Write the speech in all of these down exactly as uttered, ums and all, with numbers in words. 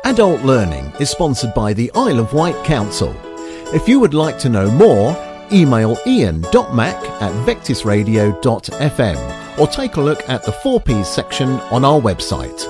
Adult Learning is sponsored by the Isle of Wight Council. If you would like to know more, email ian dot mac at vectis radio dot f m or take a look at the four Ps section on our website.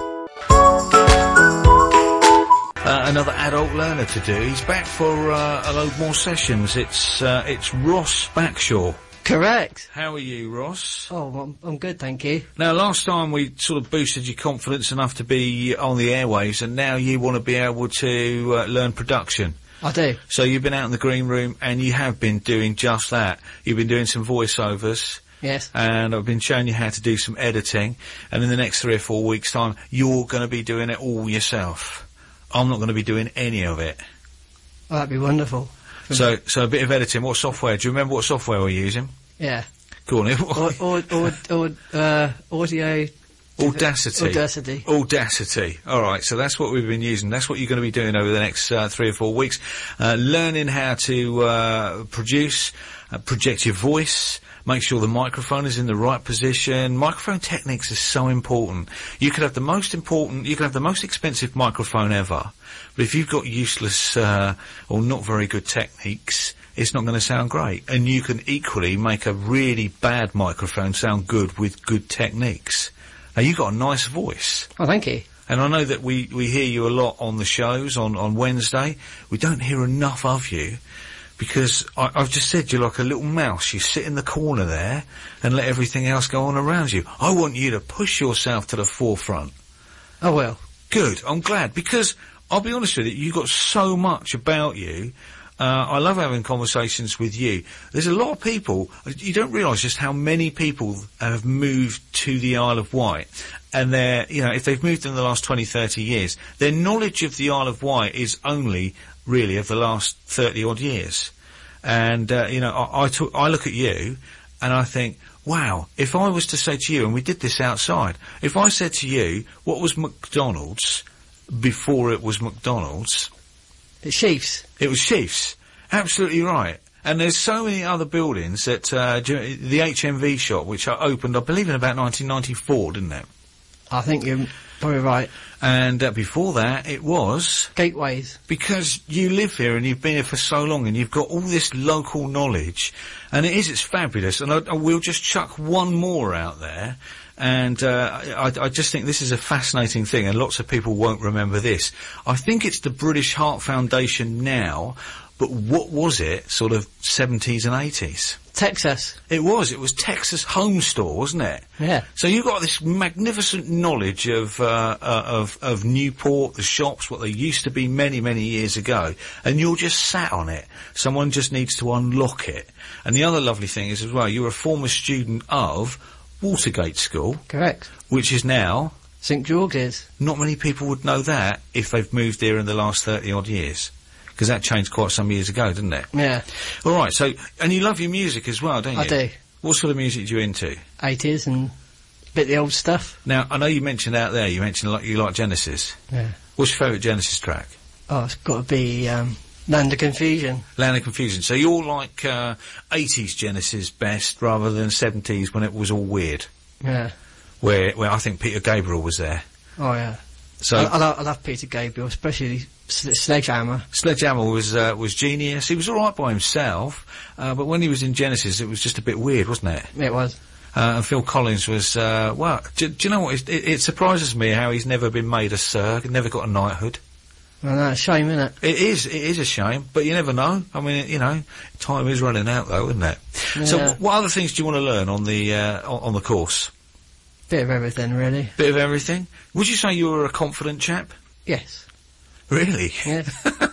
Uh, another adult learner to do. He's back for uh, a load more sessions. It's uh, it's Ross Backshaw. Correct. How are you, Ross? Oh, I'm, I'm good, thank you. Now, last time we sort of boosted your confidence enough to be on the airwaves, and now you want to be able to uh, learn production. I do. So you've been out in the green room, and you have been doing just that. You've been doing some voiceovers. Yes. And I've been showing you how to do some editing, and in the next three or four weeks' time, you're going to be doing it all yourself. I'm not going to be doing any of it. Oh, that'd be wonderful. So, so a bit of editing. What software? Do you remember what software we're using? Yeah. Go on. or, or, or, or, uh, audio. Audacity. Audacity. Audacity. All right. So that's what we've been using. That's what you're going to be doing over the next uh, three or four weeks. Uh, learning how to uh, produce, uh, project your voice. Make sure the microphone is in the right position. Microphone techniques are so important. You could have the most important, you could have the most expensive microphone ever, but if you've got useless uh, or not very good techniques, it's not going to sound great. And you can equally make a really bad microphone sound good with good techniques. Now, you've got a nice voice. Oh, thank you. And I know that we, we hear you a lot on the shows on, on Wednesday. We don't hear enough of you. Because I, I've just said you're like a little mouse. You sit in the corner there and let everything else go on around you. I want you to push yourself to the forefront. Oh, well. Good. I'm glad. Because I'll be honest with you, you've got so much about you. Uh, I love having conversations with you. There's a lot of people, you don't realise just how many people have moved to the Isle of Wight. And they're, you know, if they've moved in the last twenty, thirty years, their knowledge of the Isle of Wight is only really of the last thirty odd years. And, uh, you know, I, I, took, I look at you and I think, wow, if I was to say to you, and we did this outside, if I said to you, what was McDonald's before it was McDonald's? It's Sheaf's. It was Sheaf's. Absolutely right. And there's so many other buildings that, uh, the H M V shop, which I opened, I believe, in about nineteen ninety-four, didn't it? I think you're probably right. And uh, before that, it was... Gateways. Because you live here and you've been here for so long and you've got all this local knowledge. And it is, it's fabulous. And I, I will just chuck one more out there. And uh, I, I just think this is a fascinating thing, and lots of people won't remember this. I think it's the British Heart Foundation now, but what was it, sort of seventies and eighties? Texas. It was. It was Texas Home Store, wasn't it? Yeah. So you've got this magnificent knowledge of, uh, uh, of, of Newport, the shops, what they used to be many, many years ago, and you're just sat on it. Someone just needs to unlock it. And the other lovely thing is as well, you're a former student of Watergate School. Correct. Which is now... Saint George's. Not many people would know that if they've moved here in the last thirty odd years. Because that changed quite some years ago, didn't it? Yeah. All right, so, and you love your music as well, don't you? I do. What sort of music do you into? eighties and a bit of the old stuff. Now, I know you mentioned out there, you mentioned like you like Genesis. Yeah. What's your favourite Genesis track? Oh, it's got to be, um, Land of Confusion. Land of Confusion. So you're like, uh, eighties Genesis best rather than seventies when it was all weird. Yeah. Where, where I think Peter Gabriel was there. Oh, yeah. So I, I, love, I love Peter Gabriel, especially Sledgehammer. Sledgehammer was uh, was genius. He was all right by himself, uh, but when he was in Genesis, it was just a bit weird, wasn't it? It was. Uh, and Phil Collins was, uh, well, do, do you know what? It, it, it surprises me how he's never been made a Sir, never got a knighthood. Well, no, it's a shame, isn't it? It is, it is a shame, but you never know. I mean, you know, time is running out though, isn't it? Yeah. So w- what other things do you want to learn on the, uh, on, on the course? Bit of everything, really. Bit of everything? Would you say you were a confident chap? Yes. Really? Yes.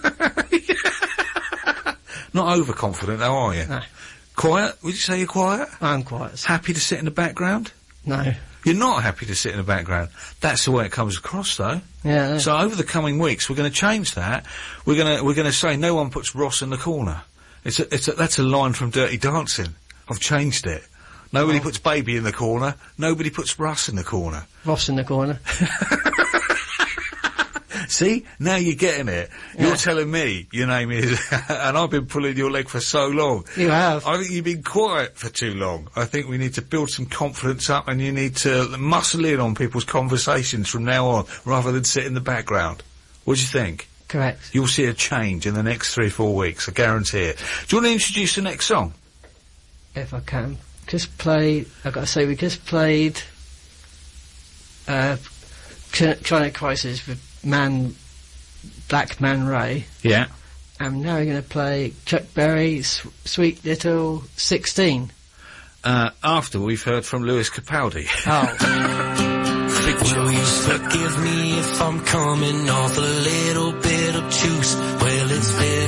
Not overconfident though, are you? No. Quiet? Would you say you're quiet? I'm quiet. Happy to sit in the background? No. You're not happy to sit in the background. That's the way it comes across, though. Yeah. So over the coming weeks, we're going to change that. We're going to we're going to say no one puts Ross in the corner. It's a, it's a, that's a line from Dirty Dancing. I've changed it. Nobody oh. puts Baby in the corner. Nobody puts Russ in the corner. Ross in the corner. See? Now you're getting it. Yeah. You're telling me your name is... and I've been pulling your leg for so long. You have. I think you've been quiet for too long. I think we need to build some confidence up, and you need to muscle in on people's conversations from now on, rather than sit in the background. What do you think? Correct. You'll see a change in the next three or four weeks, I guarantee it. Do you want to introduce the next song? If I can. Just played, I've got to say, we just played uh, Ch- China Crisis with Man, Black Man Ray. Yeah. And now we're going to play Chuck Berry's Sweet Little sixteen. Uh, after we've heard from Lewis Capaldi. Oh. Will you forgive me if I'm coming off a little bit of juice? Well, it's been